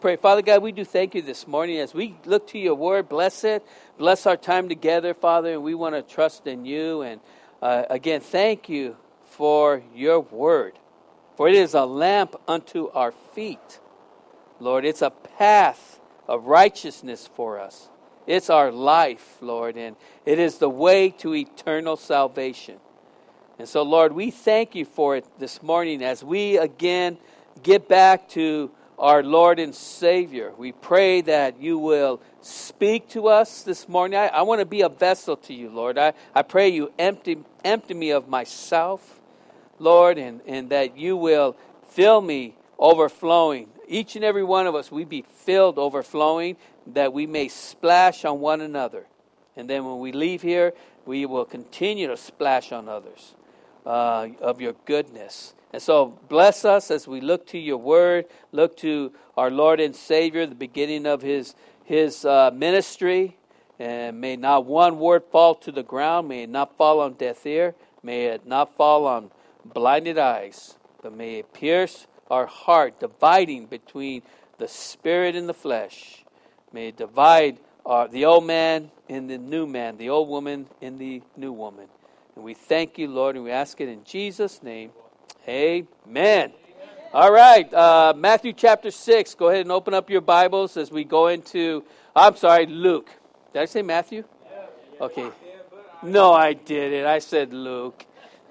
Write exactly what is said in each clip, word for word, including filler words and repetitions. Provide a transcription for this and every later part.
Pray. Father God, we do thank you this morning as we look to your word. Bless it. Bless our time together, Father, and we want to trust in you. And uh, again, thank you for your word. For it is a lamp unto our feet. Lord, it's a path of righteousness for us. It's our life, Lord, and it is the way to eternal salvation. And so, Lord, we thank you for it this morning as we again get back to our Lord and Savior. We pray that you will speak to us this morning. I, I want to be a vessel to you, Lord. I, I pray you empty, empty me of myself, Lord, and, and that you will fill me overflowing. Each and every one of us, we be filled overflowing, that we may splash on one another. And then when we leave here, we will continue to splash on others uh, of your goodness. And so bless us as we look to your word, look to our Lord and Savior, the beginning of his, his uh, ministry. And may not one word fall to the ground, may it not fall on deaf ear, may it not fall on blinded eyes, but may it pierce our heart, dividing between the spirit and the flesh. May it divide our, the old man and the new man, the old woman and the new woman. And we thank you, Lord, and we ask it in Jesus' name. Amen. Amen. All right, uh, Matthew chapter six. Go ahead and open up your Bibles as we go into, I'm sorry, Luke. Did I say Matthew? Okay. No, I didn't. I said Luke.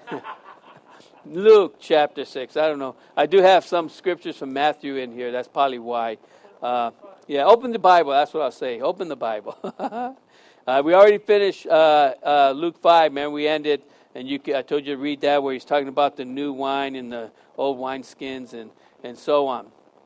Luke chapter six. I don't know. I do have some scriptures from Matthew in here. That's probably why. Uh, yeah, open the Bible. That's what I'll say. Open the Bible. uh, we already finished uh, uh, Luke five, man. We ended. And you, I told you to read that where he's talking about the new wine and the old wineskins and, and so on.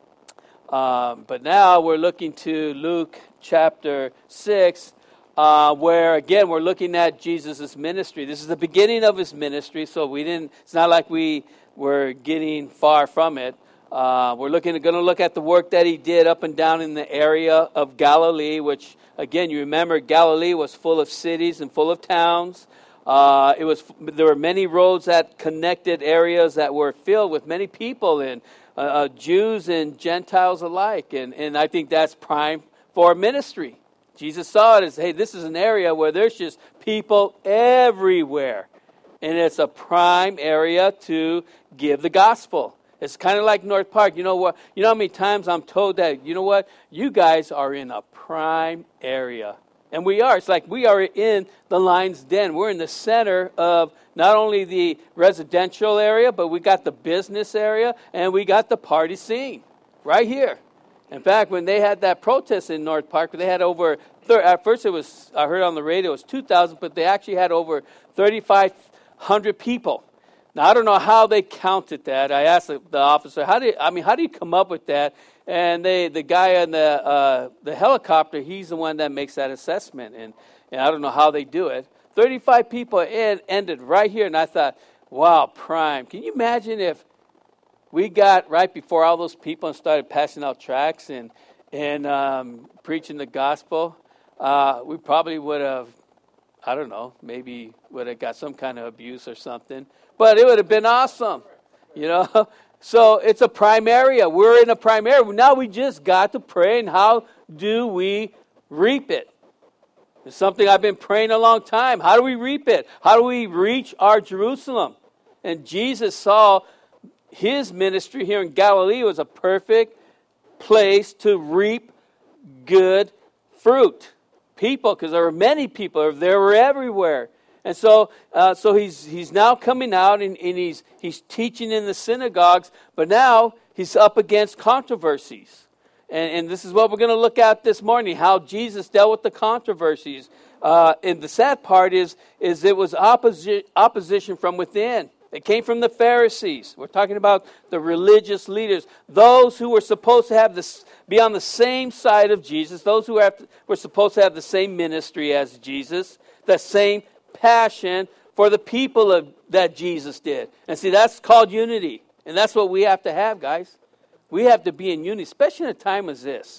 Um, but now we're looking to Luke chapter six, uh, where again we're looking at Jesus' ministry. This is the beginning of his ministry, so we didn't. It's not like we were getting far from it. Uh, we're looking, going to look at the work that he did up and down in the area of Galilee, which again you remember Galilee was full of cities and full of towns. Uh, it was there were many roads that connected areas that were filled with many people and uh, uh, Jews and Gentiles alike, and and I think that's prime for ministry. Jesus saw it as, hey, this is an area where there's just people everywhere, and it's a prime area to give the gospel. It's kind of like North Park. You know what? You know how many times I'm told that, you know what? You guys are in a prime area. And we are. It's like we are in the Lion's Den. We're in the center of not only the residential area, but we got the business area, and we got the party scene right here. In fact, when they had that protest in North Park, they had over, at first it was, I heard on the radio, it was two thousand, but they actually had over thirty-five hundred people. Now, I don't know how they counted that. I asked the, the officer, how do you, I mean, how do you come up with that? And they, the guy on the uh, the helicopter, he's the one that makes that assessment. And, and I don't know how they do it. thirty-five people in, ended right here. And I thought, wow, prime. Can you imagine if we got right before all those people and started passing out tracts and, and um, preaching the gospel? Uh, we probably would have, I don't know, maybe would have got some kind of abuse or something. But it would have been awesome, you know. So it's a prime area. We're in a prime area. Now we just got to pray, and how do we reap it? It's something I've been praying a long time. How do we reap it? How do we reach our Jerusalem? And Jesus saw his ministry here in Galilee was a perfect place to reap good fruit. People, because there were many people. They were everywhere. And so uh, so he's he's now coming out and, and he's he's teaching in the synagogues, but now he's up against controversies. And, and this is what we're going to look at this morning, how Jesus dealt with the controversies. Uh, and the sad part is, is it was opposi- opposition from within. It came from the Pharisees. We're talking about the religious leaders, those who were supposed to have this, be on the same side of Jesus, those who have, were supposed to have the same ministry as Jesus, the same passion for the people of, that Jesus did. And see, that's called unity. And that's what we have to have, guys. We have to be in unity, especially in a time as this.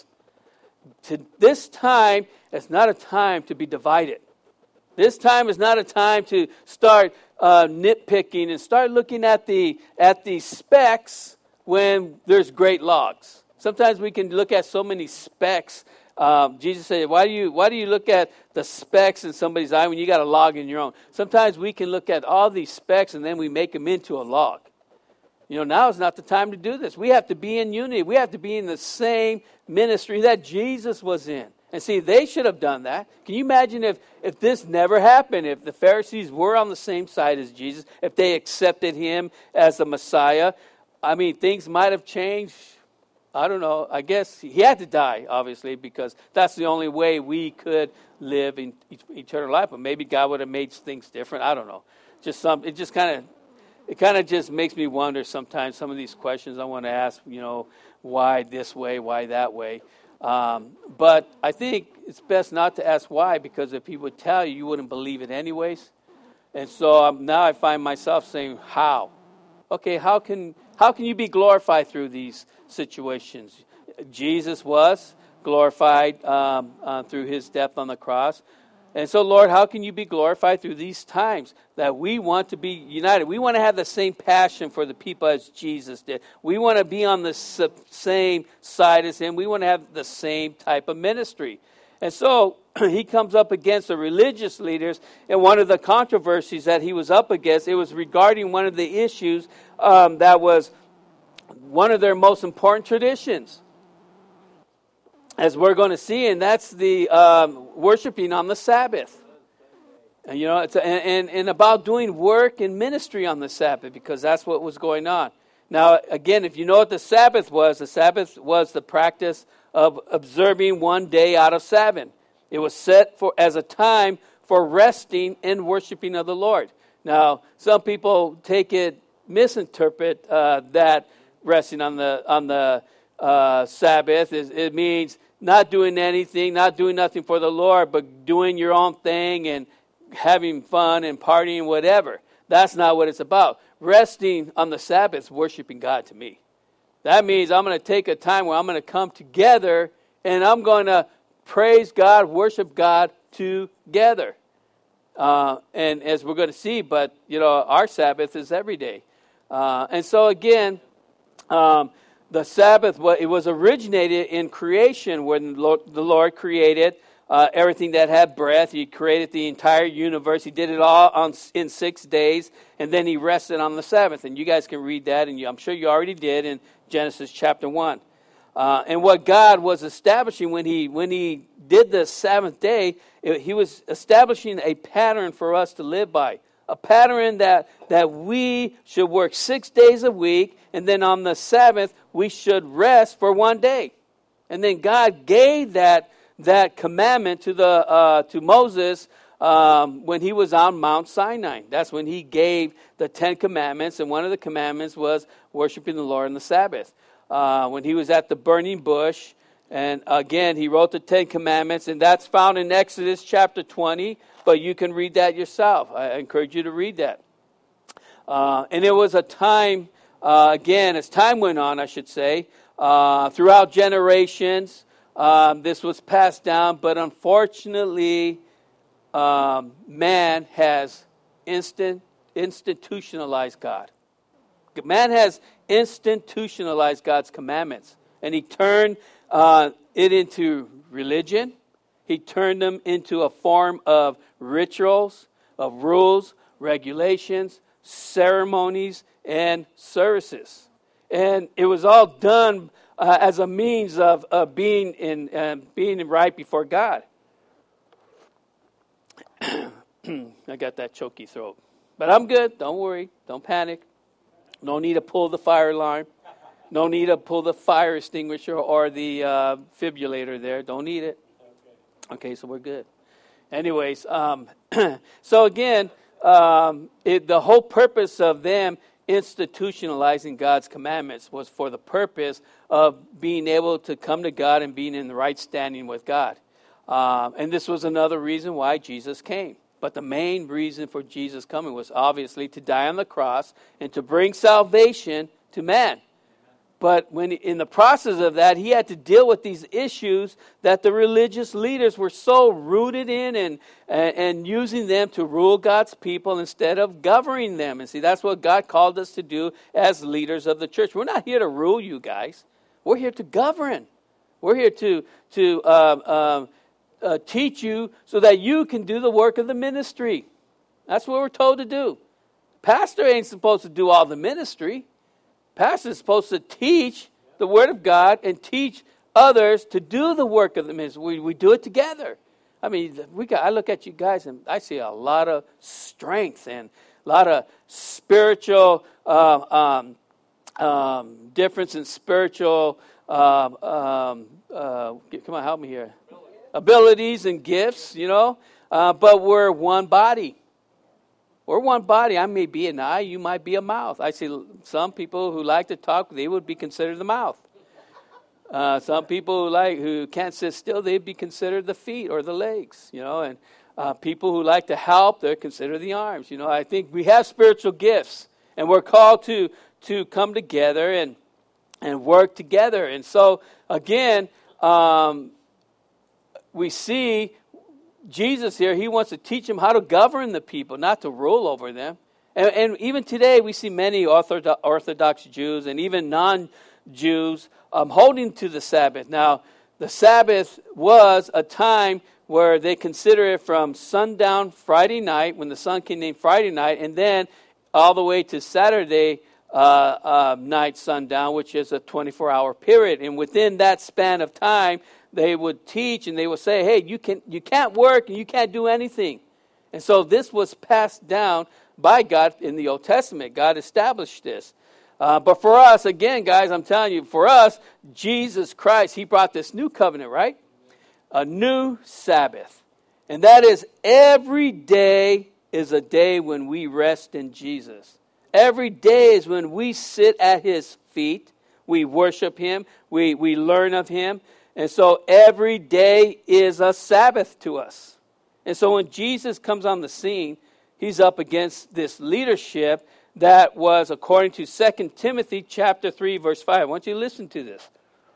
To this time, it's not a time to be divided. This time is not a time to start uh, nitpicking and start looking at the at the specks when there's great logs. It's Sometimes we can look at so many specks. Um, Jesus said, why do you why do you look at the specks in somebody's eye when you got a log in your own? Sometimes we can look at all these specks and then we make them into a log. You know, now is not the time to do this. We have to be in unity. We have to be in the same ministry that Jesus was in. And see, they should have done that. Can you imagine if, if this never happened, if the Pharisees were on the same side as Jesus, if they accepted him as the Messiah? I mean, things might have changed. I don't know. I guess he had to die, obviously, because that's the only way we could live in eternal life. But maybe God would have made things different. I don't know. Just some. It just kind of, it kind of just makes me wonder sometimes. Some of these questions I want to ask. You know, why this way? Why that way? Um, but I think it's best not to ask why, because if he would tell you, you wouldn't believe it anyways. And so um, now I find myself saying, how? Okay, how can how can you be glorified through these situations? Jesus was glorified um, uh, through his death on the cross. And so, Lord, how can you be glorified through these times that we want to be united? We want to have the same passion for the people as Jesus did. We want to be on the same side as him. We want to have the same type of ministry. And so he comes up against the religious leaders, and one of the controversies that he was up against, it was regarding one of the issues um, that was one of their most important traditions, as we're going to see, and that's the um, worshiping on the Sabbath. And, you know, it's a, and, and about doing work and ministry on the Sabbath, because that's what was going on. Now, again, if you know what the Sabbath was, the Sabbath was the practice of observing one day out of seven. It was set for as a time for resting and worshiping of the Lord. Now, some people take it, misinterpret uh, that resting on the on the uh, Sabbath. Is, it means not doing anything, not doing nothing for the Lord, but doing your own thing and having fun and partying, whatever. That's not what it's about. Resting on the Sabbath is worshiping God to me. That means I'm going to take a time where I'm going to come together and I'm going to praise God, worship God together. Uh, and as we're going to see, but, you know, our Sabbath is every day. Uh, and so, again, um, the Sabbath, it was originated in creation when the Lord created uh, everything that had breath. He created the entire universe. He did it all on, in six days, and then he rested on the seventh. And you guys can read that, and you, I'm sure you already did in Genesis chapter one. Uh, and what God was establishing when he when he did the seventh day, it, he was establishing a pattern for us to live by. A pattern that, that we should work six days a week, and then on the seventh, we should rest for one day. And then God gave that, that commandment to, the, uh, to Moses um, when he was on Mount Sinai. That's when he gave the Ten Commandments, and one of the commandments was worshiping the Lord on the Sabbath. Uh, when he was at the burning bush, and again, he wrote the Ten Commandments, and that's found in Exodus chapter twenty, but you can read that yourself. I encourage you to read that. Uh, and it was a time, uh, again, as time went on, I should say, uh, throughout generations, um, this was passed down, but unfortunately, um, man has instant, institutionalized God. Man has institutionalized God's commandments, and he turned uh, it into religion. He turned them into a form of rituals, of rules, regulations, ceremonies, and services. And it was all done uh, as a means of, of being in uh, being right before God. I got that choky throat. But I'm good. Don't worry. Don't panic. No need to pull the fire alarm. No need to pull the fire extinguisher or the uh, fibrillator there. Don't need it. Okay, so we're good. Anyways, um, so again, um, it, the whole purpose of them institutionalizing God's commandments was for the purpose of being able to come to God and being in the right standing with God. Um, and this was another reason why Jesus came. But the main reason for Jesus coming was obviously to die on the cross and to bring salvation to man. But when in the process of that, he had to deal with these issues that the religious leaders were so rooted in and, and, and using them to rule God's people instead of governing them. And see, that's what God called us to do as leaders of the church. We're not here to rule you guys. We're here to govern. We're here to, to um, um, uh, teach you so that you can do the work of the ministry. That's what we're told to do. Pastor ain't supposed to do all the ministry. Pastor is supposed to teach the Word of God and teach others to do the work of the ministry. We, we do it together. I mean, we got. I look at you guys and I see a lot of strength and a lot of spiritual uh, um, um, difference in spiritual. Um, um, uh, come on, help me here. Abilities and gifts, you know. Uh, but we're one body. We're one body. I may be an eye, you might be a mouth. I see some people who like to talk, they would be considered the mouth. Uh, some people who like who can't sit still, they'd be considered the feet or the legs, you know. And uh, people who like to help, they're considered the arms. You know, I think we have spiritual gifts, and we're called to to come together and and work together. And so again, um, we see Jesus here, he wants to teach them how to govern the people, not to rule over them. And, and even today, we see many Orthodox, Orthodox Jews and even non-Jews um, holding to the Sabbath. Now, the Sabbath was a time where they consider it from sundown Friday night, when the sun came in Friday night, and then all the way to Saturday uh, uh, night sundown, which is a twenty-four hour period. And within that span of time, they would teach and they would say, hey, you can you can't work and you can't do anything. And so this was passed down by God in the Old Testament. God established this. Uh, but for us, again, guys, I'm telling you, for us, Jesus Christ, he brought this new covenant, right? A new Sabbath. And that is every day is a day when we rest in Jesus. Every day is when we sit at his feet. We worship him. We, we learn of him. And so every day is a Sabbath to us. And so when Jesus comes on the scene, he's up against this leadership that was according to Second Timothy chapter three, verse five. I want you to listen to this.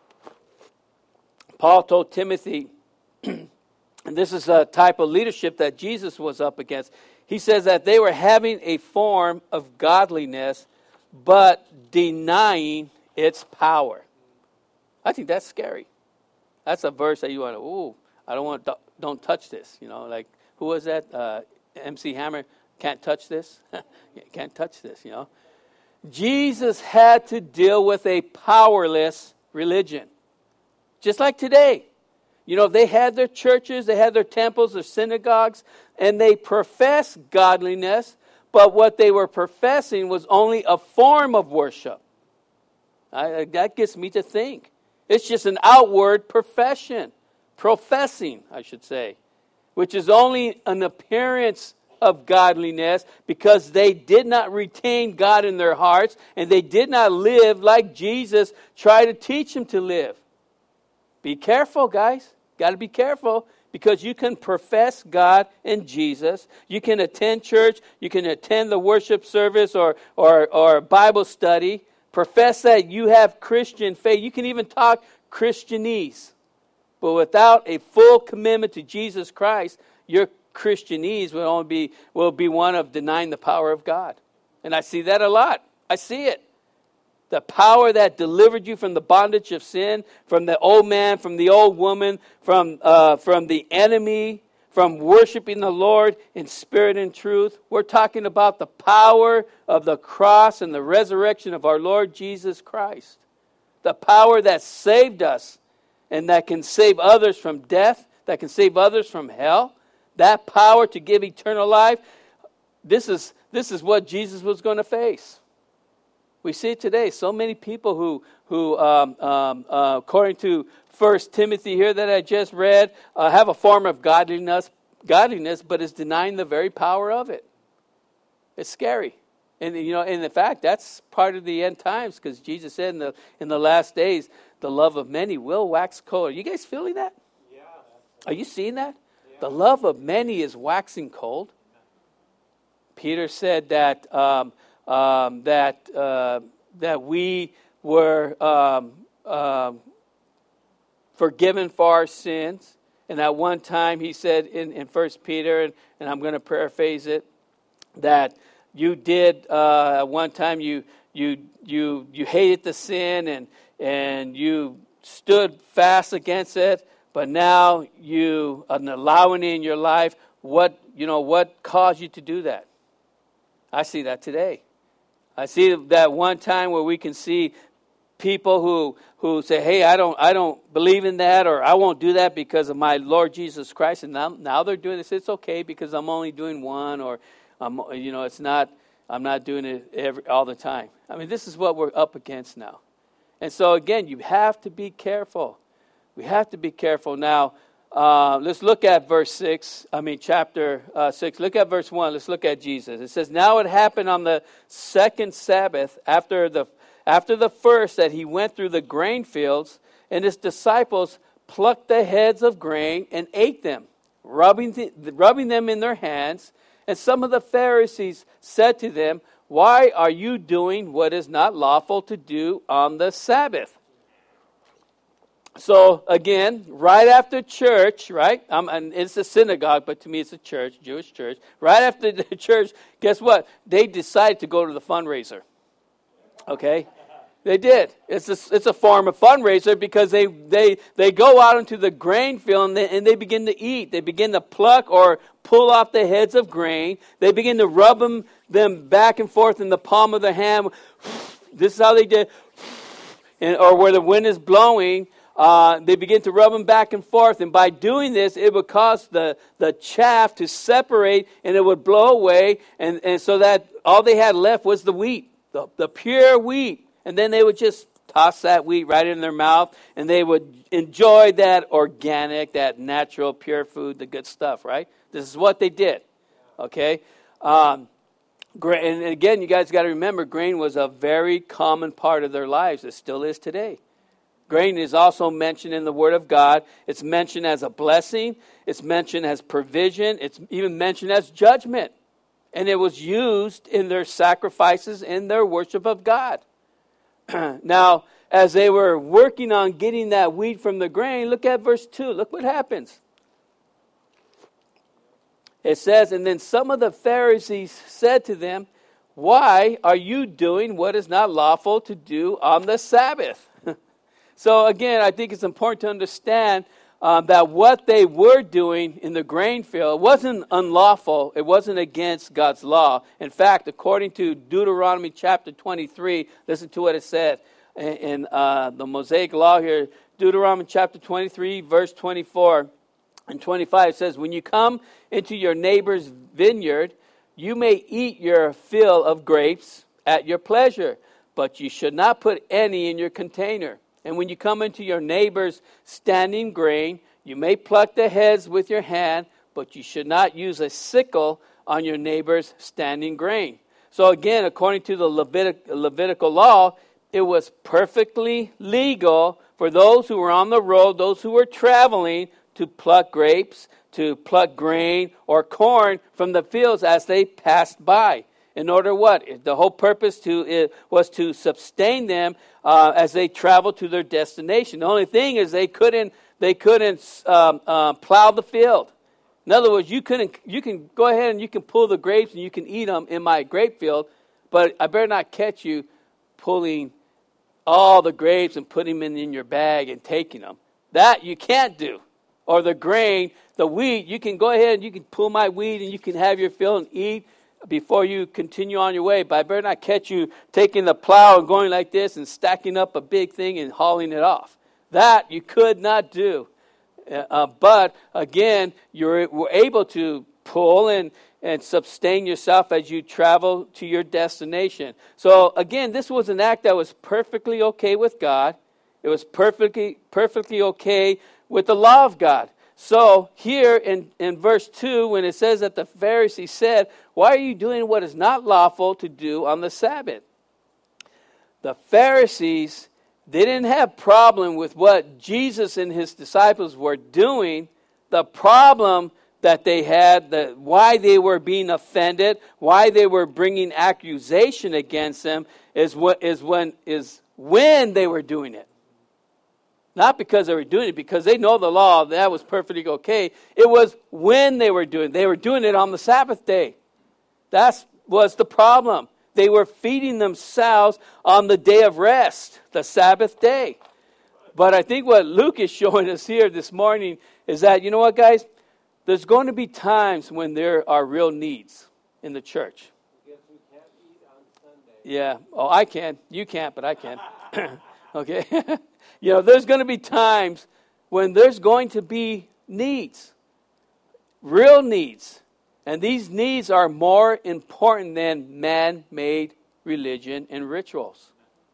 Paul told Timothy, and this is a type of leadership that Jesus was up against. He says that they were having a form of godliness, but denying its power. I think that's scary. That's a verse that you want to, ooh, I don't want to, don't touch this. You know, like, who was that? Uh, M C Hammer, can't touch this. Can't touch this, you know. Jesus had to deal with a powerless religion. Just like today. You know, they had their churches, they had their temples, their synagogues, and they professed godliness, but what they were professing was only a form of worship. I, that gets me to think. It's just an outward profession, professing, I should say, which is only an appearance of godliness because they did not retain God in their hearts and they did not live like Jesus tried to teach them to live. Be careful, guys. Got to be careful because you can profess God and Jesus. You can attend church. You can attend the worship service or, or, or Bible study. Profess that you have Christian faith. You can even talk Christianese. But without a full commitment to Jesus Christ, your Christianese will only be will be one of denying the power of God. And I see that a lot. I see it. The power that delivered you from the bondage of sin, from the old man, from the old woman, from uh, from the enemy, from worshiping the Lord in spirit and truth. We're talking about the power of the cross and the resurrection of our Lord Jesus Christ. The power that saved us and that can save others from death, that can save others from hell. That power to give eternal life. This is, this is what Jesus was going to face. We see it today. So many people who, who um, um, uh, according to First Timothy here that I just read, uh, have a form of godliness, godliness, but is denying the very power of it. It's scary. And you know, in fact, that's part of the end times, because Jesus said in the in the last days, the love of many will wax cold. Are you guys feeling that? Yeah. Are you seeing that? Yeah. The love of many is waxing cold. Peter said that um, um, that uh, that we were um, uh, forgiven for our sins. And at one time he said in, in First Peter, and, and I'm going to paraphrase it, that you did uh, at one time you you you you hated the sin and and you stood fast against it, but now you are allowing it in your life. What, you know, what caused you to do that? I see that today. I see that one time where we can see people who who say, "Hey, I don't I don't believe in that," or "I won't do that because of my Lord Jesus Christ." And now, now they're doing this. It's okay because I'm only doing one, or I'm, you know, it's not. I'm not doing it every, all the time. I mean, this is what we're up against now. And so again, you have to be careful. We have to be careful now. Uh, let's look at verse six. I mean, chapter uh, six. Look at verse one. Let's look at Jesus. It says, "Now it happened on the second Sabbath after the after the first that he went through the grain fields, and his disciples plucked the heads of grain and ate them, rubbing the, rubbing them in their hands. And some of the Pharisees said to them, 'Why are you doing what is not lawful to do on the Sabbath?'" So again, right after church, right? Um, and it's a synagogue, but to me it's a church, Jewish church. Right after the church, guess what? They decided to go to the fundraiser. Okay? They did. It's a, it's a form of fundraiser because they, they, they go out into the grain field and they, and they begin to eat. They begin to pluck or pull off the heads of grain. They begin to rub them, them back and forth in the palm of their hand. This is how they did. And, or where the wind is blowing, uh, they begin to rub them back and forth. And by doing this, it would cause the, the chaff to separate and it would blow away. And, and so that all they had left was the wheat, the, the pure wheat. And then they would just toss that wheat right in their mouth, and they would enjoy that organic, that natural, pure food, the good stuff, right? This is what they did, okay? Um, and again, you guys got to remember, grain was a very common part of their lives. It still is today. Grain is also mentioned in the Word of God. It's mentioned as a blessing. It's mentioned as provision. It's even mentioned as judgment. And it was used in their sacrifices, in their worship of God. Now, as they were working on getting that wheat from the grain, look at verse two. Look what happens. It says, "And then some of the Pharisees said to them, 'Why are you doing what is not lawful to do on the Sabbath?'" So again, I think it's important to understand um, that what they were doing in the grain field wasn't unlawful. It wasn't against God's law. In fact, according to Deuteronomy chapter twenty-three, listen to what it said in, in uh, the Mosaic law here. Deuteronomy chapter twenty-three, verse twenty-four and twenty-five, it says, "When you come into your neighbor's vineyard, you may eat your fill of grapes at your pleasure, but you should not put any in your container. And when you come into your neighbor's standing grain, you may pluck the heads with your hand, but you should not use a sickle on your neighbor's standing grain." So again, according to the Levitic, Levitical law, it was perfectly legal for those who were on the road, those who were traveling, to pluck grapes, to pluck grain or corn from the fields as they passed by. In order what? The whole purpose to it was to sustain them uh, as they traveled to their destination. The only thing is they couldn't they couldn't um, uh, plow the field. In other words, you couldn't. You can go ahead and you can pull the grapes and you can eat them in my grape field, but I better not catch you pulling all the grapes and putting them in, in your bag and taking them. That you can't do. Or the grain, the wheat, you can go ahead and you can pull my wheat and you can have your fill and eat before you continue on your way. But I better not catch you taking the plow and going like this and stacking up a big thing and hauling it off. That you could not do. Uh, but again, you were able to pull and, and sustain yourself as you travel to your destination. So again, this was an act that was perfectly okay with God. It was perfectly perfectly okay with the law of God. So here in, in verse two, when it says that the Pharisees said, "Why are you doing what is not lawful to do on the Sabbath?" The Pharisees, they didn't have problem with what Jesus and his disciples were doing. The problem that they had, the, why they were being offended, why they were bringing accusation against them, is what is when is when they were doing it. Not because they were doing it, because they know the law, that was perfectly okay. It was when they were doing it. They were doing it on the Sabbath day. That was the problem. They were feeding themselves on the day of rest, the Sabbath day. But I think what Luke is showing us here this morning is that, you know what, guys? There's going to be times when there are real needs in the church. I guess we can't eat on Sunday. Yeah. Oh, I can. You can't, but I can. Okay. You know, there's going to be times when there's going to be needs. Real needs. And these needs are more important than man-made religion and rituals.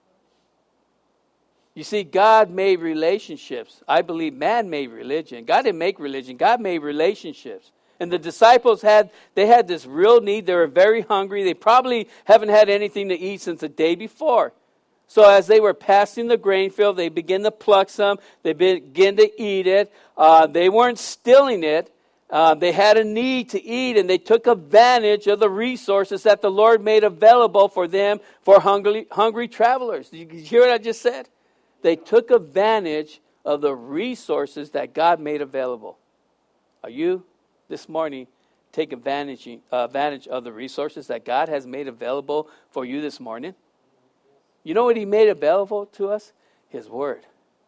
You see, God made relationships. I believe man made religion. God didn't make religion. God made relationships. And the disciples had, they had this real need. They were very hungry. They probably haven't had anything to eat since the day before. So as they were passing the grain field, they began to pluck some. They began to eat it. Uh, they weren't stealing it. Uh, they had a need to eat, and they took advantage of the resources that the Lord made available for them, for hungry, hungry travelers. Did you hear what I just said? They took advantage of the resources that God made available. Are you, this morning, take advantage, uh, advantage of the resources that God has made available for you this morning? You know what He made available to us? His Word.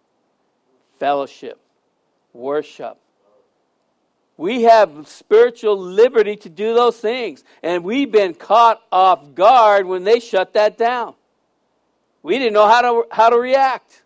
Fellowship. Worship. We have spiritual liberty to do those things. And we've been caught off guard when they shut that down. We didn't know how to how to react.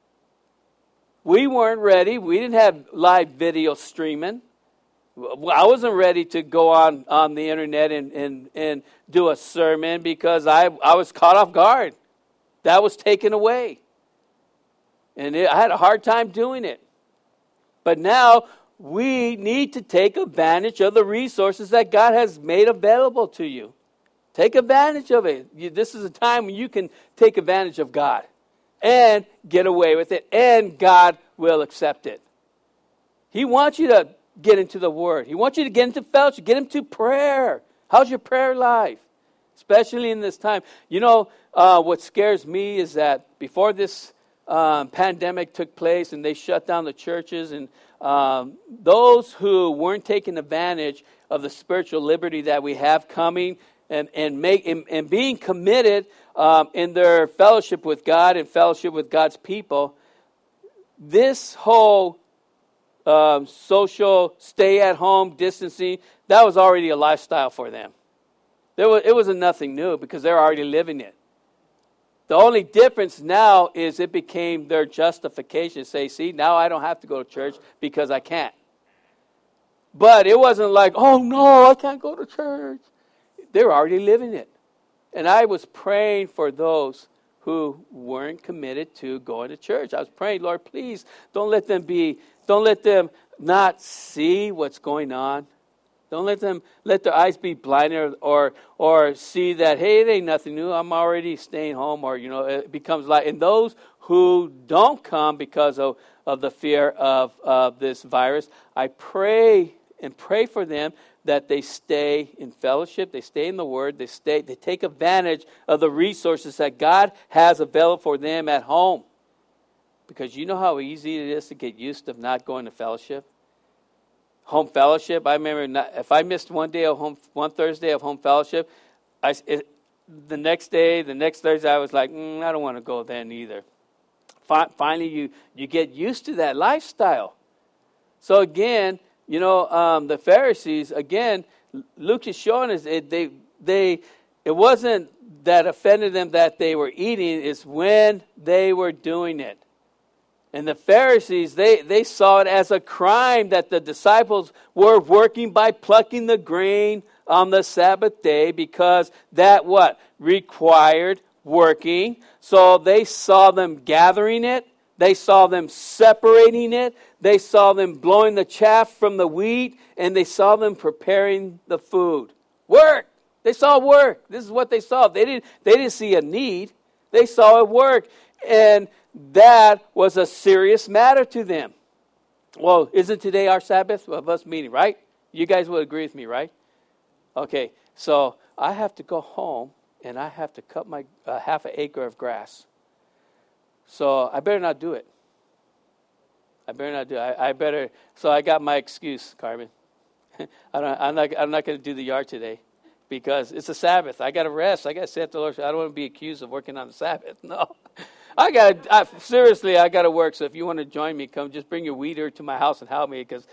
We weren't ready. We didn't have live video streaming. I wasn't ready to go on, on the internet and, and, and do a sermon because I, I was caught off guard. That was taken away. And it, I had a hard time doing it. But now we need to take advantage of the resources that God has made available to you. Take advantage of it. You, this is a time when you can take advantage of God and get away with it, and God will accept it. He wants you to get into the Word. He wants you to get into fellowship, get into prayer. How's your prayer life? Especially in this time. You know, uh, what scares me is that before this um, pandemic took place and they shut down the churches, and um, those who weren't taking advantage of the spiritual liberty that we have coming, And and make and, and being committed um, in their fellowship with God and fellowship with God's people, this whole um, social stay-at-home distancing, that was already a lifestyle for them. There was it wasn't nothing new because they're already living it. The only difference now is it became their justification. Say, see, now I don't have to go to church because I can't. But it wasn't like, oh no, I can't go to church. They were already living it. And I was praying for those who weren't committed to going to church. I was praying, Lord, please don't let them be, don't let them not see what's going on. Don't let them, let their eyes be blinded, or, or or see that, hey, it ain't nothing new. I'm already staying home, or, you know, it becomes like, and those who don't come because of, of the fear of, of this virus, I pray and pray for them that they stay in fellowship, they stay in the Word, they stay, they take advantage of the resources that God has available for them at home. Because you know how easy it is to get used to not going to fellowship? Home fellowship, I remember not, if I missed one day of home, one Thursday of home fellowship, I, it, the next day, the next Thursday, I was like, mm, I don't want to go then either. Fi- finally, you, you get used to that lifestyle. So again, you know, um, the Pharisees, again, Luke is showing us it, they they it wasn't that offended them that they were eating, it's when they were doing it. And the Pharisees, they, they saw it as a crime that the disciples were working by plucking the grain on the Sabbath day, because that what? Required working. So they saw them gathering it. They saw them separating it. They saw them blowing the chaff from the wheat. And they saw them preparing the food. Work. They saw work. This is what they saw. They didn't, they didn't see a need. They saw it work. And that was a serious matter to them. Well, isn't today our Sabbath of us meeting, right? You guys would agree with me, right? Okay, so I have to go home and I have to cut my uh, half an acre of grass. So I better not do it. I better not do it. I, I better. So I got my excuse, Carmen. I don't, I'm not. I'm not going to do the yard today because it's a Sabbath. I got to rest. I got to say to the Lord, I don't want to be accused of working on the Sabbath. No. I got I, seriously, I got to work. So if you want to join me, come just bring your weeder to my house and help me, because,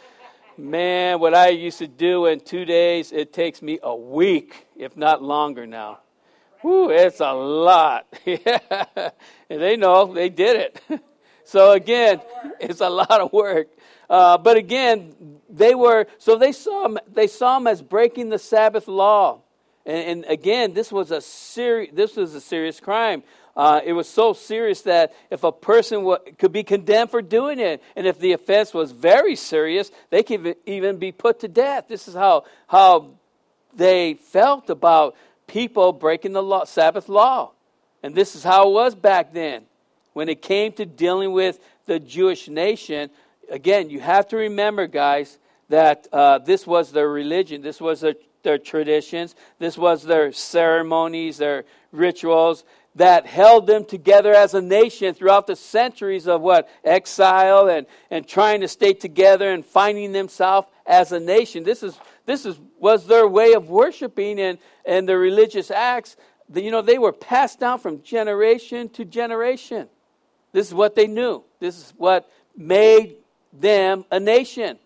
man, what I used to do in two days, it takes me a week, if not longer now. Whew, it's a lot. Yeah. And they know they did it. So again, it's a lot of work. Uh, but again, they were so they saw him, they saw him as breaking the Sabbath law, and, and again, this was a seri- this was a serious crime. Uh, it was so serious that if a person w- could be condemned for doing it, and if the offense was very serious, they could even be put to death. This is how how they felt about people breaking the law, Sabbath law, and this is how it was back then when it came to dealing with the Jewish nation. Again, you have to remember, guys, that uh, this was their religion. This was their, their traditions. This was their ceremonies, their rituals that held them together as a nation throughout the centuries of what? Exile and, and trying to stay together and finding themselves as a nation. This is this is was their way of worshiping, and, and their religious acts. The, you know, they were passed down from generation to generation. This is what they knew. This is what made them a nation.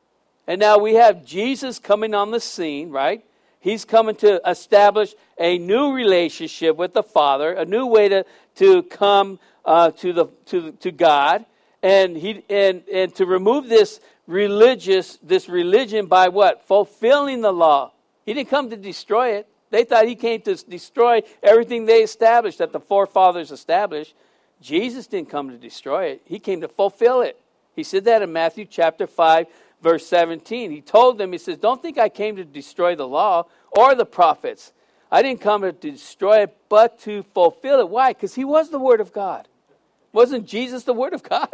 And now we have Jesus coming on the scene, right? He's coming to establish a new relationship with the Father, a new way to to come uh, to the to to God, and he and and to remove this religious this religion by what? Fulfilling the law. He didn't come to destroy it. They thought he came to destroy everything they established, that the forefathers established. Jesus didn't come to destroy it. He came to fulfill it. He said that in Matthew chapter five, verse seventeen. He told them, he says, don't think I came to destroy the law or the prophets. I didn't come to destroy it, but to fulfill it. Why? Because he was the Word of God. Wasn't Jesus the Word of God?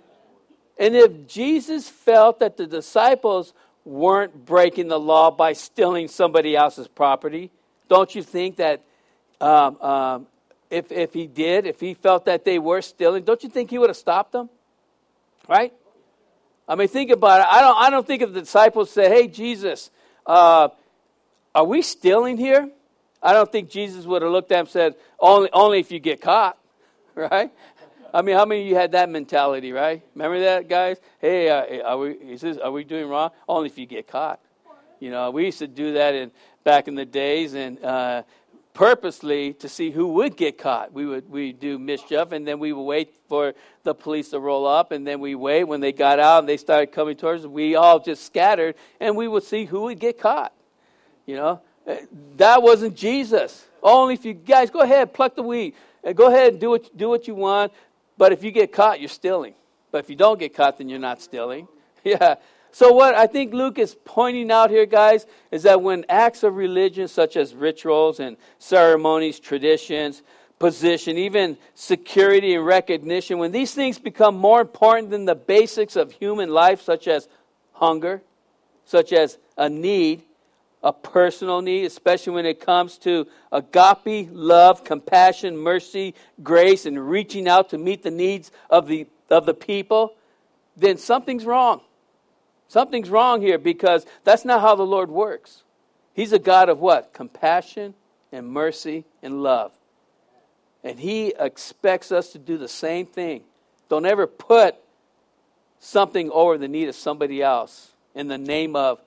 And if Jesus felt that the disciples weren't breaking the law by stealing somebody else's property, don't you think that um, um, if, if he did, if he felt that they were stealing, don't you think he would have stopped them? Right? I mean, think about it. I don't. I don't think if the disciples said, "Hey, Jesus, uh, are we stealing here?" I don't think Jesus would have looked at them and said, "Only, only if you get caught." Right? I mean, how many of you had that mentality? Right? Remember that, guys? Hey, uh, are we? He says, "Are we doing wrong?" Only if you get caught. You know, we used to do that in back in the days, and uh, purposely to see who would get caught. We would we do mischief, and then we would wait for the police to roll up, and then we wait. When they got out and they started coming towards us, we all just scattered, and we would see who would get caught. You know, that wasn't Jesus. Only if you guys go ahead, pluck the weed, go ahead and do what do what you want. But if you get caught, you're stealing. But if you don't get caught, then you're not stealing. Yeah. So what I think Luke is pointing out here, guys, is that when acts of religion such as rituals and ceremonies, traditions, position, even security and recognition, when these things become more important than the basics of human life, such as hunger, such as a need, a personal need, especially when it comes to agape, love, compassion, mercy, grace, and reaching out to meet the needs of the of the people, then something's wrong. Something's wrong here, because that's not how the Lord works. He's a God of what? Compassion and mercy and love. And he expects us to do the same thing. Don't ever put something over the need of somebody else in the name of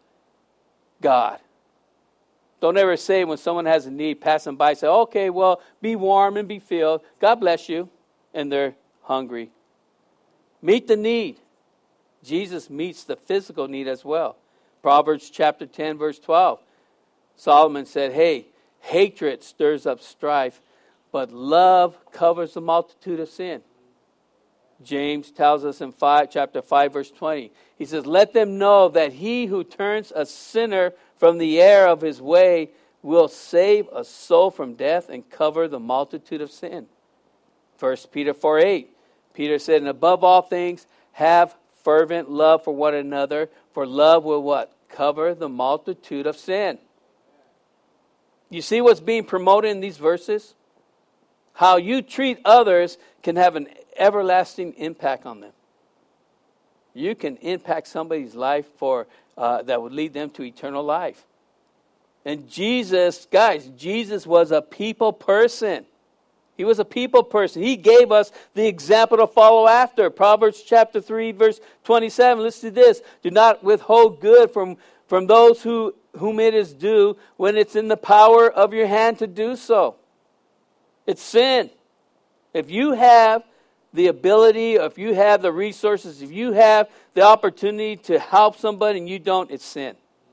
God. Don't ever say when someone has a need, pass them by, say, okay, well, be warm and be filled. God bless you. And they're hungry. Meet the need. Jesus meets the physical need as well. Proverbs chapter ten, verse twelve. Solomon said, hey, hatred stirs up strife, but love covers the multitude of sin. James tells us in five, chapter five, verse twenty. He says, let them know that he who turns a sinner from the error of his way will save a soul from death and cover the multitude of sin. First Peter four eight. Peter said, and above all things, have fervent love for one another, for love will what? Cover the multitude of sin. You see what's being promoted in these verses? How you treat others can have an everlasting impact on them. You can impact somebody's life for uh, that would lead them to eternal life. And Jesus, guys, Jesus was a people person. He was a people person. He gave us the example to follow after. Proverbs chapter three, verse twenty-seven. Listen to this. Do not withhold good from, from those who, whom it is due when it's in the power of your hand to do so. It's sin. If you have the ability, if you have the resources, if you have the opportunity to help somebody and you don't, it's sin.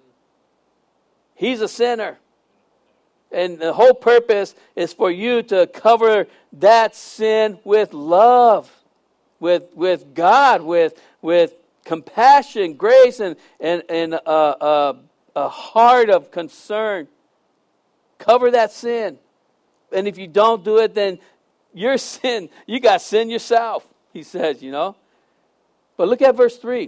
He's a sinner. And the whole purpose is for you to cover that sin with love, with with God, with with compassion, grace, and and and uh, uh, a heart of concern. Cover that sin, and if you don't do it, then your sin, you got sin yourself. He says, you know. But look at verse three.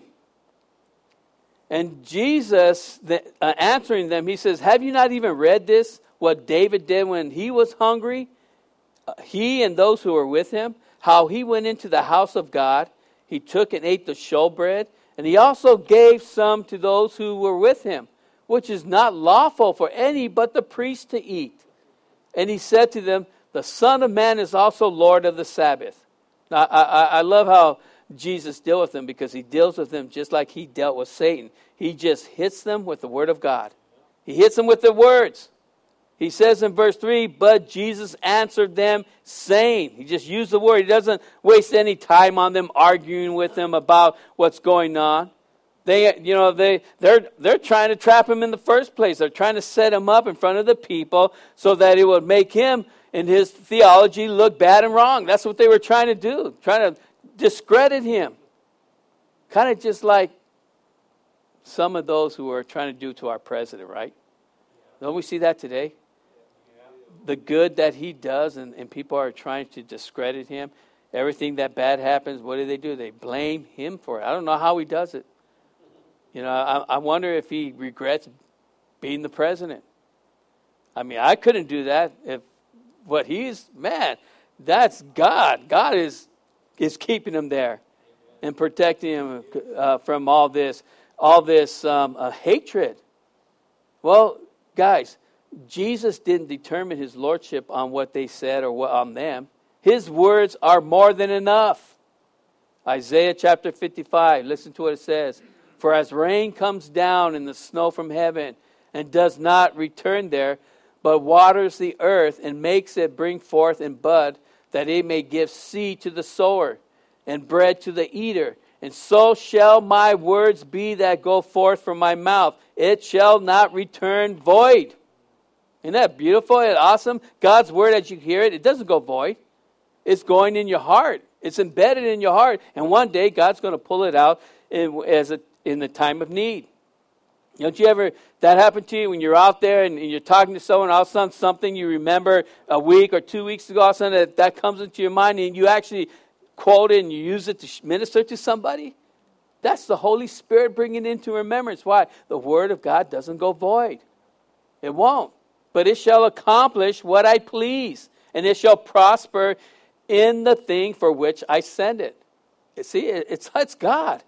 And Jesus, the, uh, answering them, he says, "Have you not even read this? What David did when he was hungry, uh, he and those who were with him, how he went into the house of God, he took and ate the showbread, and he also gave some to those who were with him, which is not lawful for any but the priest to eat. And he said to them, the Son of Man is also Lord of the Sabbath." Now, I, I, I love how Jesus deals with them, because he deals with them just like he dealt with Satan. He just hits them with the word of God. He hits them with the words. He says in verse three, "But Jesus answered them, saying," he just used the word. He doesn't waste any time on them, arguing with them about what's going on. They, you know, they, they're, they're trying to trap him in the first place. They're trying to set him up in front of the people so that it would make him and his theology look bad and wrong. That's what they were trying to do, trying to discredit him. Kind of just like some of those who are trying to do to our president, right? Don't we see that today? The good that he does, and, and people are trying to discredit him. Everything that bad happens, what do they do? They blame him for it. I don't know how he does it. You know, I, I wonder if he regrets being the president. I mean, I couldn't do that. If what he's, man, that's God. God is is keeping him there and protecting him uh, from all this, all this um, uh, hatred. Well, guys, Jesus didn't determine his lordship on what they said or what, on them. His words are more than enough. Isaiah chapter fifty-five, listen to what it says. "For as rain comes down and the snow from heaven, and does not return there, but waters the earth and makes it bring forth and bud, that it may give seed to the sower and bread to the eater. And so shall my words be that go forth from my mouth. It shall not return void." Isn't that beautiful and awesome? God's word, as you hear it, it doesn't go void. It's going in your heart. It's embedded in your heart. And one day, God's going to pull it out in, as a, in the time of need. Don't you ever, that happen to you when you're out there and, and you're talking to someone, all of a sudden something you remember a week or two weeks ago, all of a sudden that, that comes into your mind and you actually quote it and you use it to minister to somebody? That's the Holy Spirit bringing it into remembrance. Why? The word of God doesn't go void. It won't. But it shall accomplish what I please, and it shall prosper in the thing for which I send it. You see, it's, it's God.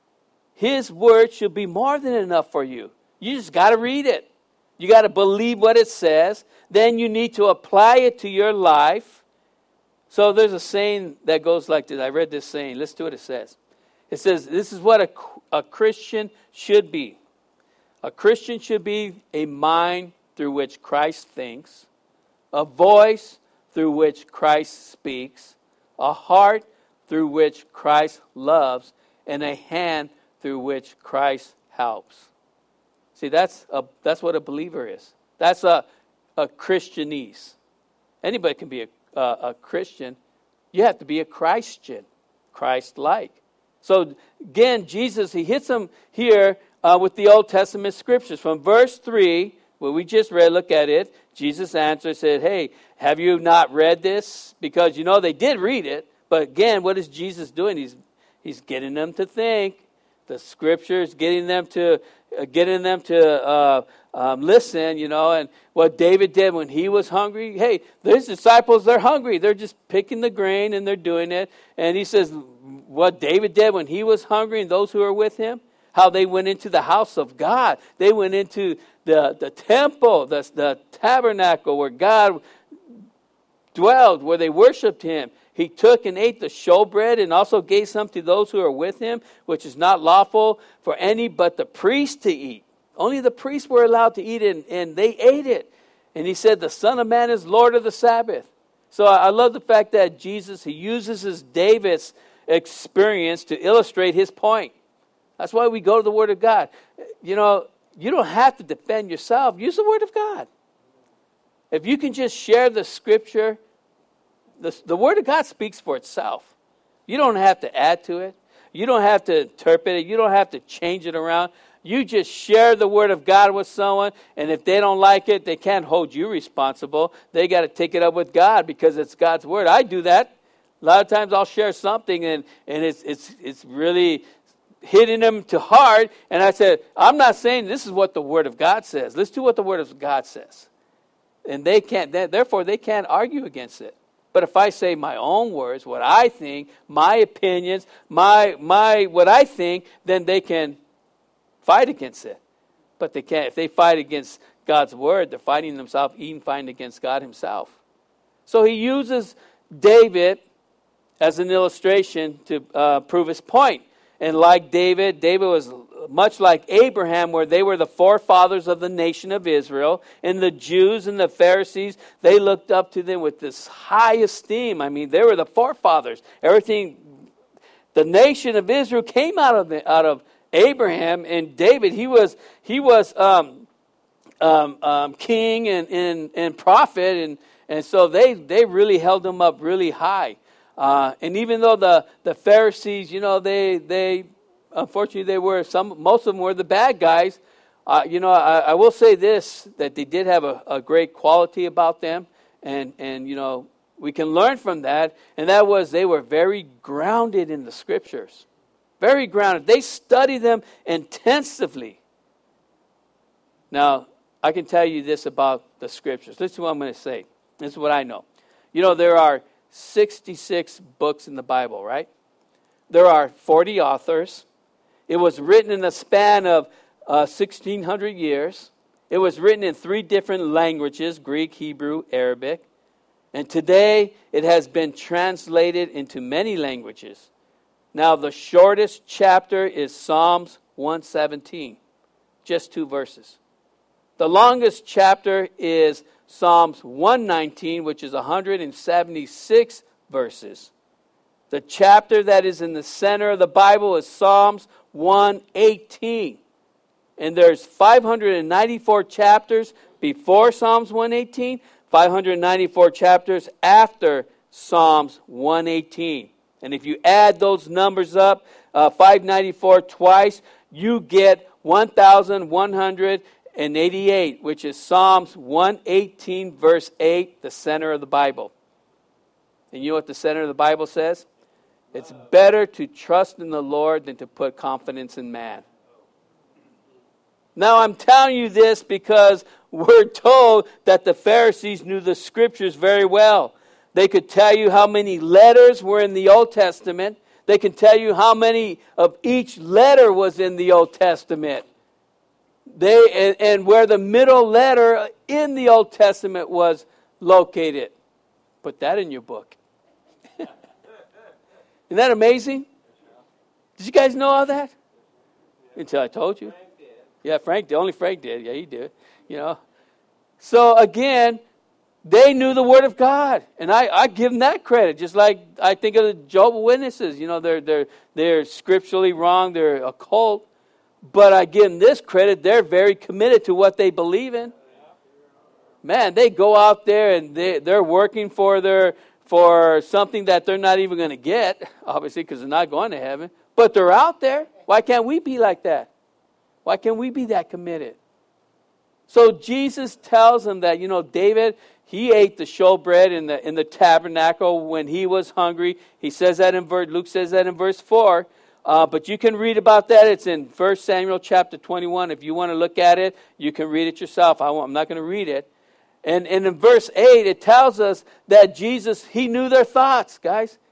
His word should be more than enough for you. You just got to read it. You got to believe what it says. Then you need to apply it to your life. So there's a saying that goes like this. I read this saying. Listen to what it says. It says, this is what a, a Christian should be. A Christian should be a mind through which Christ thinks, a voice through which Christ speaks, a heart through which Christ loves, and a hand through which Christ helps. See, that's a, that's what a believer is. That's a, a Christianese. Anybody can be a, a, a Christian. You have to be a Christian, Christ-like. So again, Jesus, he hits them here uh, with the Old Testament scriptures. From verse three, what we just read, look at it. Jesus answered, said, hey, have you not read this? Because, you know, they did read it. But again, what is Jesus doing? He's he's getting them to think. The scriptures, getting them to uh, getting them to uh, um, listen, you know. And what David did when he was hungry, hey, his disciples, they're hungry. They're just picking the grain and they're doing it. And he says, what David did when he was hungry and those who are with him, how they went into the house of God. They went into the, the temple, the, the tabernacle where God dwelled, where they worshiped him. He took and ate the showbread and also gave some to those who are with him, which is not lawful for any but the priest to eat. Only the priests were allowed to eat it, and, and they ate it. And he said, the Son of Man is Lord of the Sabbath. So I, I love the fact that Jesus, he uses his David's experience to illustrate his point. That's why we go to the Word of God. You know, you don't have to defend yourself. Use the Word of God. If you can just share the Scripture, the, the Word of God speaks for itself. You don't have to add to it. You don't have to interpret it. You don't have to change it around. You just share the Word of God with someone, and if they don't like it, they can't hold you responsible. They got to take it up with God because it's God's Word. I do that. A lot of times I'll share something, and, and it's it's it's really hitting them to heart. And I said, I'm not saying this is what the Word of God says. Let's do what the Word of God says. And they can't, therefore they can't argue against it. But if I say my own words, what I think, my opinions, my my what I think, then they can fight against it. But they can't. If they fight against God's Word, they're fighting themselves, even fighting against God himself. So he uses David as an illustration to uh, prove his point. And like David, David was much like Abraham, where they were the forefathers of the nation of Israel. And the Jews and the Pharisees, they looked up to them with this high esteem. I mean, they were the forefathers. Everything, the nation of Israel came out of the, out of Abraham. And David, he was he was um, um, um, king and, and, and prophet. And, and so they, they really held him up really high. Uh, and even though the, the Pharisees, you know, they they unfortunately they were some most of them were the bad guys. Uh, you know, I, I will say this, that they did have a, a great quality about them, and and you know we can learn from that. And that was they were very grounded in the Scriptures, very grounded. They studied them intensively. Now I can tell you this about the Scriptures. Listen to what I'm going to say. This is what I know. You know, there are sixty-six books in the Bible, right? There are forty authors. It was written in the span of uh, sixteen hundred years. It was written in three different languages, Greek, Hebrew, Arabic. And today it has been translated into many languages. Now the shortest chapter is Psalms one seventeen, just two verses. The longest chapter is Psalms one nineteen, which is one hundred seventy-six verses. The chapter that is in the center of the Bible is Psalms one eighteen. And there's five hundred ninety-four chapters before Psalms one eighteen, five hundred ninety-four chapters after Psalms one eighteen. And if you add those numbers up, uh, five ninety-four twice, you get one thousand one hundred eighty-eight, which is Psalms one eighteen, verse eight, the center of the Bible. And you know what the center of the Bible says? It's better to trust in the Lord than to put confidence in man. Now I'm telling you this because we're told that the Pharisees knew the Scriptures very well. They could tell you how many letters were in the Old Testament. They can tell you how many of each letter was in the Old Testament. They and, and where the middle letter in the Old Testament was located. Put that in your book. Isn't that amazing? Did you guys know all that? Until I told you. Yeah, Frank did. Only Frank did. Yeah, he did. You know. So again, they knew the Word of God, and I, I give them that credit. Just like I think of the Jehovah's Witnesses. You know, they're they're they're scripturally wrong. They're a cult. But I give them this credit. They're very committed to what they believe in. Man, they go out there and they, they're working for their for something that they're not even going to get, obviously, because they're not going to heaven. But they're out there. Why can't we be like that? Why can't we be that committed? So Jesus tells them that, you know, David, he ate the showbread in the in the tabernacle when he was hungry. He says that in verse, Luke says that in verse four. Uh, but you can read about that. It's in First Samuel chapter twenty-one. If you want to look at it, you can read it yourself. I won't, I'm not going to read it. And, and in verse eight, it tells us that Jesus, he knew their thoughts, guys. He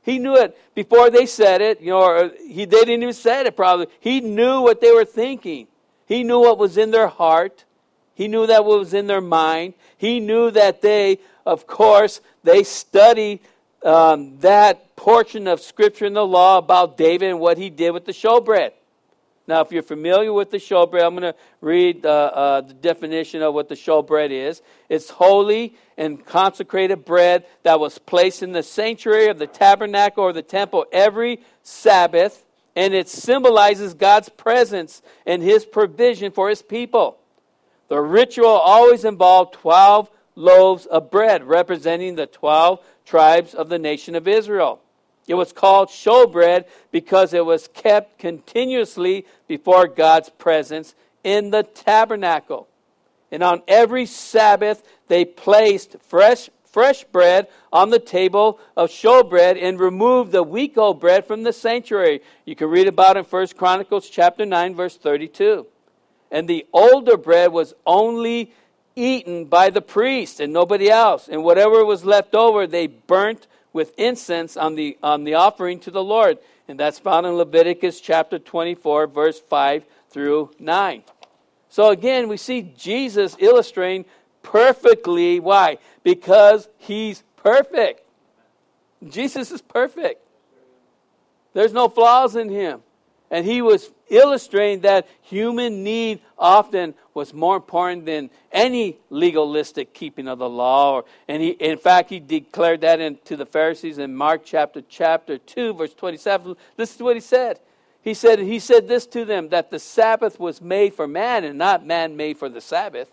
He knew it before they said it. You know, or he they didn't even say it probably. He knew what they were thinking. He knew what was in their heart. He knew that what was in their mind. He knew that they, of course, they studied um, that portion of Scripture in the law about David and what he did with the showbread. Now, if you're familiar with the showbread, I'm going to read uh, uh, the definition of what the showbread is. It's holy and consecrated bread that was placed in the sanctuary of the tabernacle or the temple every Sabbath, and it symbolizes God's presence and His provision for His people. The ritual always involved twelve loaves of bread, representing the twelve tribes of the nation of Israel. It was called showbread because it was kept continuously before God's presence in the tabernacle. And on every Sabbath, they placed fresh fresh bread on the table of showbread and removed the week-old bread from the sanctuary. You can read about it in First Chronicles chapter nine, verse thirty-two. And the older bread was only eaten by the priest and nobody else. And whatever was left over, they burnt with incense on the on the offering to the Lord. And that's found in Leviticus chapter twenty-four, verse five through nine. So again, we see Jesus illustrating perfectly. Why? Because He's perfect. Jesus is perfect. There's no flaws in Him. And He was illustrating that human need often was more important than any legalistic keeping of the law. Or, and he, in fact, He declared that in, to the Pharisees in Mark chapter chapter two, verse twenty-seven. Listen to what He said. He said, He said this to them, that the Sabbath was made for man and not man made for the Sabbath.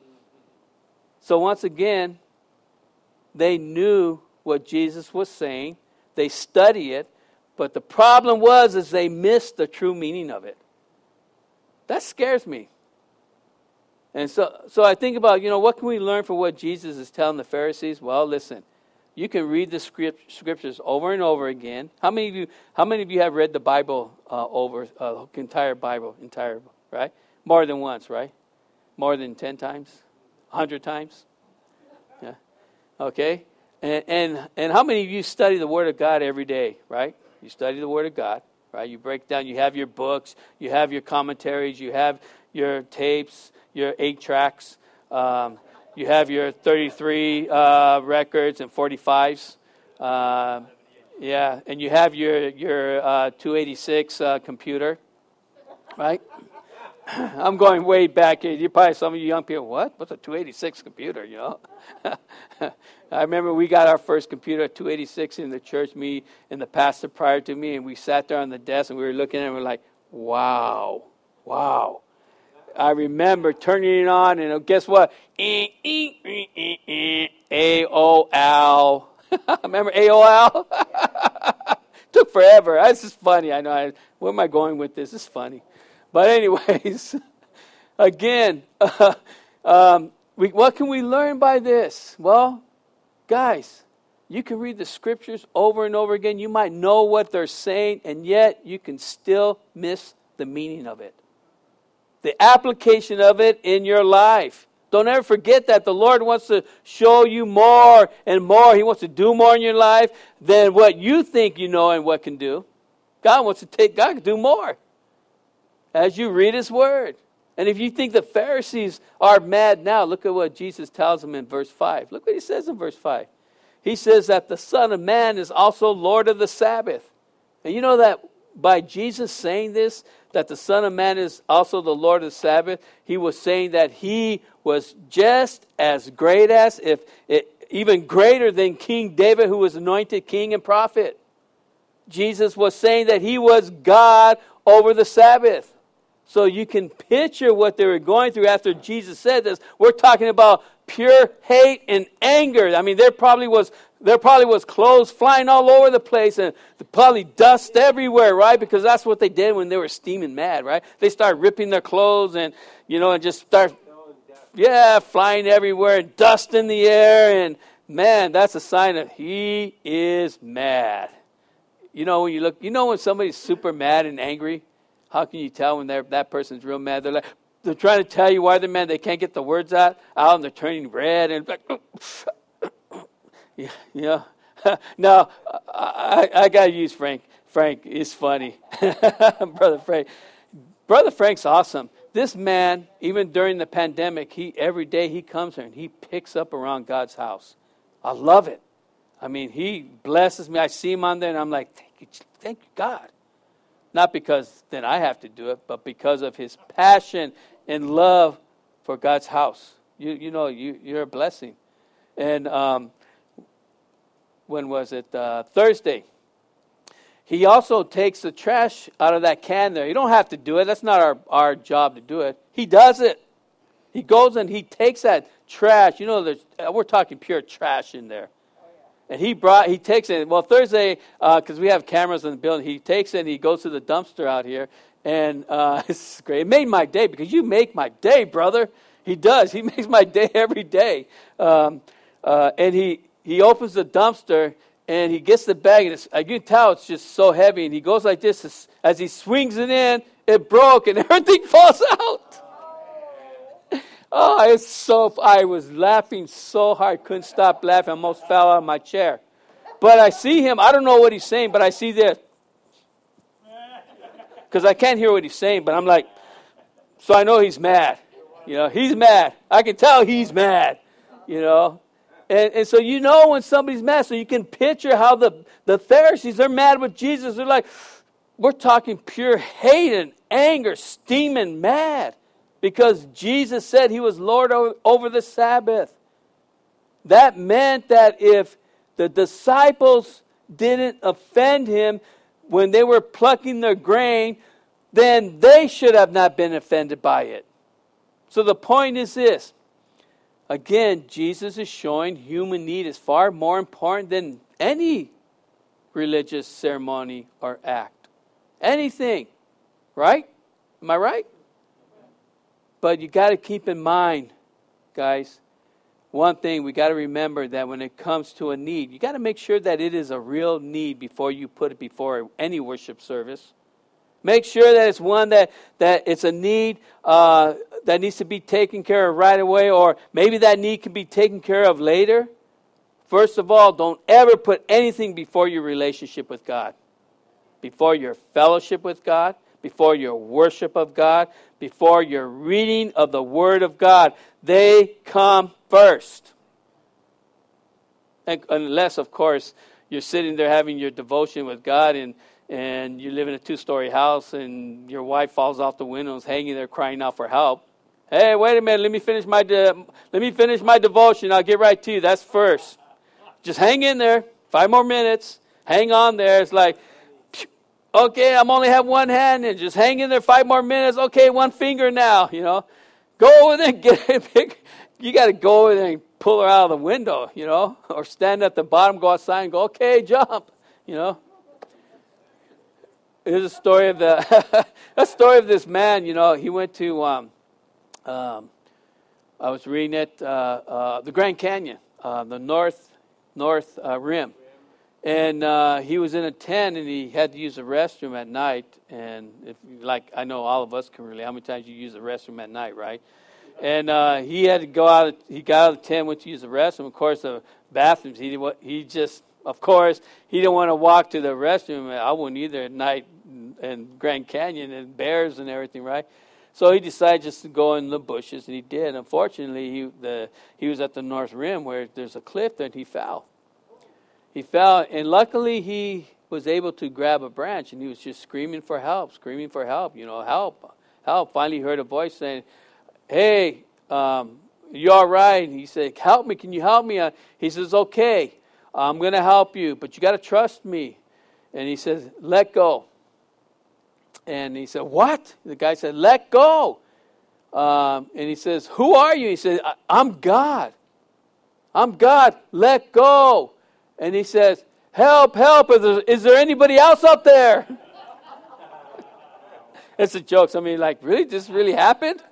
So once again, they knew what Jesus was saying. They studied it. But the problem was is they missed the true meaning of it. That scares me. And so so I think about, you know, what can we learn from what Jesus is telling the Pharisees? Well, listen, you can read the script, scriptures over and over again. How many of you how many of you have read the Bible uh, over, uh, entire Bible, entire, right? More than once, right? More than ten times? A hundred times? Yeah. Okay. And, and and how many of you study the Word of God every day, right? You study the Word of God, right? You break down, you have your books, you have your commentaries, you have your tapes, your eight tracks, um, you have your thirty-three uh, records and forty-fives. Uh, yeah, and you have your, your uh, two eighty-six uh, computer, right? I'm going way back here. You probably, some of you young people, what? What's a two eighty-six computer, you know? I remember we got our first computer at two eighty-six in the church, me and the pastor prior to me, and we sat there on the desk and we were looking at it and we were like, wow, wow. I remember turning it on and guess what? A O L. Remember A O L? Took forever. This is funny. I know. I, where am I going with this? It's funny. But anyways, again, uh, um, we, what can we learn by this? Well, guys, you can read the scriptures over and over again. You might know what they're saying, and yet you can still miss the meaning of it. The application of it in your life. Don't ever forget that the Lord wants to show you more and more. He wants to do more in your life than what you think you know and what can do. God wants to take, God can do more as you read His Word. And if you think the Pharisees are mad now, look at what Jesus tells them in verse five. Look what He says in verse five. He says that the Son of Man is also Lord of the Sabbath. And you know that by Jesus saying this, that the Son of Man is also the Lord of the Sabbath, He was saying that He was just as great as, if it, even greater than King David, who was anointed king and prophet. Jesus was saying that He was God over the Sabbath. So you can picture what they were going through after Jesus said this. We're talking about pure hate and anger. I mean, there probably was there probably was clothes flying all over the place and probably dust everywhere, right? Because that's what they did when they were steaming mad, right? They started ripping their clothes and, you know, and just start, yeah, flying everywhere and dust in the air. And, man, that's a sign of He is mad. You know, when you look, you know when somebody's super mad and angry? How can you tell when they're, that person's real mad? They're like, they're trying to tell you why they're mad. They can't get the words out, out and they're turning red and like, yeah, you know, No, I, I, I got to use Frank. Frank is funny. Brother Frank. Brother Frank's awesome. This man, even during the pandemic, he every day he comes here and he picks up around God's house. I love it. I mean, he blesses me. I see him on there and I'm like, thank you, thank you, God. Not because then I have to do it, but because of his passion and love for God's house. You you know, you, you're a blessing. And um, when was it? Uh, Thursday. He also takes the trash out of that can there. You don't have to do it. That's not our, our job to do it. He does it. He goes and he takes that trash. You know, there's, we're talking pure trash in there. And he brought, he takes it. Well, Thursday, because uh, we have cameras in the building, he takes it and he goes to the dumpster out here. And uh, it's great. It made my day because you make my day, brother. He does. He makes my day every day. Um, uh, and he, he opens the dumpster. And he gets the bag, and it's, I can tell it's just so heavy. And he goes like this. As, as he swings it in, it broke, and everything falls out. Oh, it's so, I was laughing so hard. Couldn't stop laughing. I almost fell out of my chair. But I see him. I don't know what he's saying, but I see this. Because I can't hear what he's saying, but I'm like, so I know he's mad. You know, he's mad. I can tell he's mad, you know. And, and so you know when somebody's mad, so you can picture how the, the Pharisees, they're mad with Jesus. They're like, we're talking pure hate and anger, steaming mad. Because Jesus said he was Lord over, over the Sabbath. That meant that if the disciples didn't offend him when they were plucking their grain, then they should have not been offended by it. So the point is this. Again, Jesus is showing human need is far more important than any religious ceremony or act. Anything. Right? Am I right? But you got to keep in mind, guys, one thing we got to remember that when it comes to a need, you got to make sure that it is a real need before you put it before any worship service. Make sure that it's one that, that it's a need uh, that needs to be taken care of right away, or maybe that need can be taken care of later. First of all, don't ever put anything before your relationship with God, before your fellowship with God, before your worship of God, before your reading of the Word of God. They come first. And unless, of course, you're sitting there having your devotion with God and and you live in a two-story house and your wife falls off the window and is hanging there crying out for help. Hey, wait a minute, let me finish my de- let me finish my devotion. I'll get right to you. That's first. Just hang in there. Five more minutes. Hang on there. It's like, okay, I'm only have one hand and just hang in there five more minutes. Okay, one finger now, you know. Go over there and get it. You got to go over there and pull her out of the window, you know, or stand at the bottom, go outside and go, okay, jump, you know. Here's a story of the a story of this man. You know, he went to. Um, um, I was reading it. Uh, uh, the Grand Canyon, uh, the North North uh, Rim, and uh, he was in a tent and he had to use the restroom at night. And if like I know all of us can relate. How many times you use the restroom at night, right? And uh, he had to go out. Of, he got out of the tent, went to use the restroom. Of course, the bathrooms. He he just. Of course, he didn't want to walk to the restroom. I wouldn't either at night in Grand Canyon and bears and everything, right? So he decided just to go in the bushes, and he did. Unfortunately, he the he was at the North Rim where there's a cliff there, and he fell. He fell, and luckily he was able to grab a branch, and he was just screaming for help, screaming for help, you know, help, help. Finally he heard a voice saying, hey, um, you all right? And he said, help me, can you help me? Uh, he says, okay. I'm going to help you, but you got to trust me. And he says, let go. And he said, what? The guy said, let go. Um, and he says, who are you? He said, I'm God. I'm God. Let go. And he says, help, help. Is there, is there anybody else up there? It's a joke. I mean, like, really? This really happened?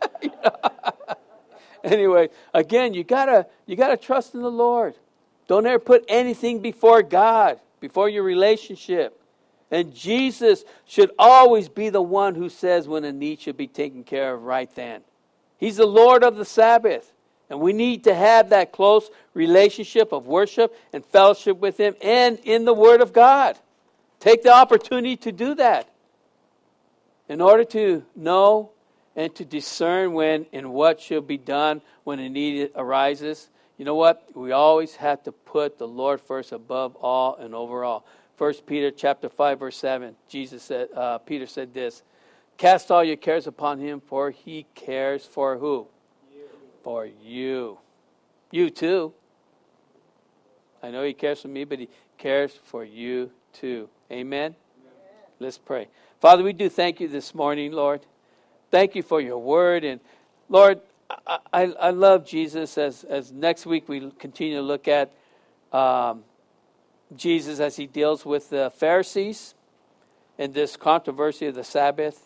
Anyway, again, you gotta you gotta trust in the Lord. Don't ever put anything before God, before your relationship. And Jesus should always be the one who says when a need should be taken care of right then. He's the Lord of the Sabbath. And we need to have that close relationship of worship and fellowship with Him and in the Word of God. Take the opportunity to do that in order to know and to discern when and what should be done when a need arises. You know what? We always have to put the Lord first above all and over all. First Peter chapter five, verse seven, Jesus said, uh, Peter said this, cast all your cares upon Him, for He cares for who? You. For you. You too. I know He cares for me, but He cares for you too. Amen? Amen. Let's pray. Father, we do thank you this morning, Lord. Thank you for your word. And Lord, I, I, I love Jesus as, as next week we continue to look at um, Jesus as He deals with the Pharisees and this controversy of the Sabbath.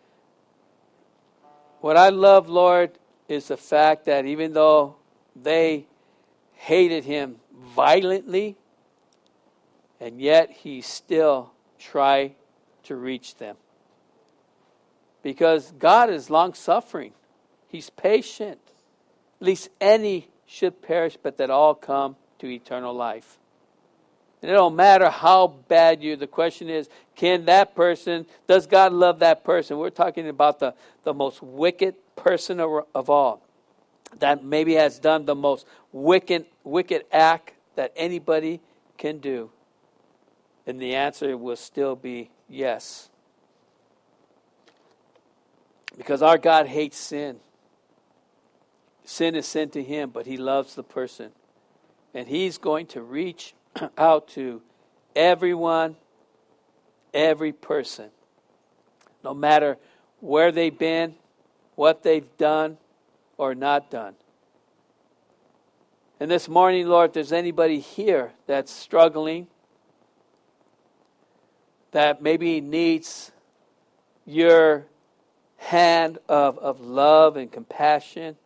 What I love, Lord, is the fact that even though they hated Him violently, and yet He still tried to reach them. Because God is long-suffering. He's patient. At least any should perish, but that all come to eternal life. And it don't matter how bad you, the question is, can that person, does God love that person? We're talking about the, the most wicked person of, of all. That maybe has done the most wicked, wicked act that anybody can do. And the answer will still be yes. Because our God hates sin. Sin is sin to Him, but He loves the person. And He's going to reach out to everyone, every person. No matter where they've been, what they've done or not done. And this morning, Lord, if there's anybody here that's struggling, that maybe needs your hand of, of love and compassion,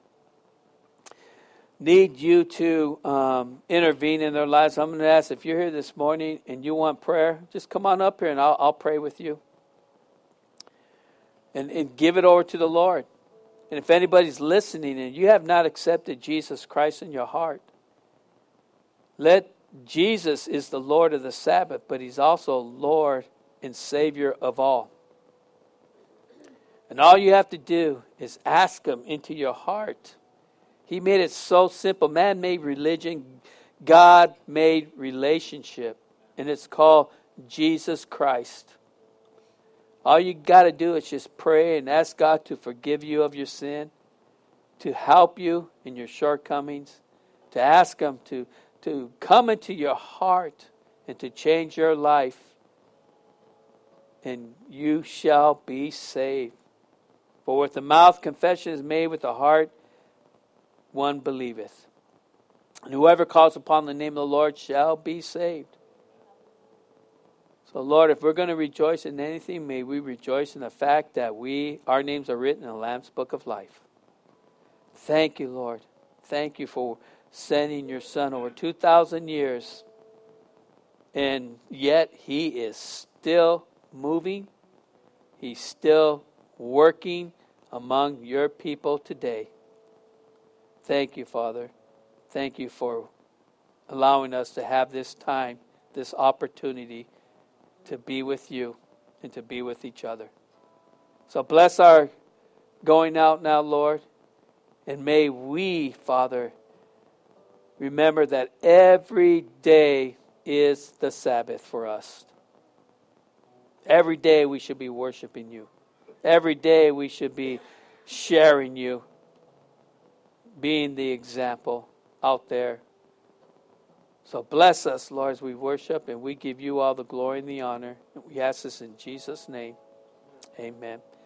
need you to um, intervene in their lives. I'm going to ask, if you're here this morning and you want prayer, just come on up here and I'll, I'll pray with you. And, and give it over to the Lord. And if anybody's listening and you have not accepted Jesus Christ in your heart, let Jesus is the Lord of the Sabbath, but He's also Lord and Savior of all. And all you have to do is ask Him into your heart. He made it so simple. Man made religion. God made relationship. And it's called Jesus Christ. All you got to do is just pray and ask God to forgive you of your sin, to help you in your shortcomings, to ask Him to, to come into your heart and to change your life. And you shall be saved. For with the mouth confession is made, with the heart one believeth. And whoever calls upon the name of the Lord shall be saved. So Lord, if we're going to rejoice in anything, may we rejoice in the fact that we, our names are written in the Lamb's Book of Life. Thank you, Lord. Thank you for sending your Son over two thousand years. And yet He is still moving. He's still working among your people today. Thank you, Father. Thank you for allowing us to have this time, this opportunity to be with you and to be with each other. So bless our going out now, Lord. And may we, Father, remember that every day is the Sabbath for us. Every day we should be worshiping you. Every day we should be sharing you, being the example out there. So bless us, Lord, as we worship, and we give you all the glory and the honor. And we ask this in Jesus' name. Amen.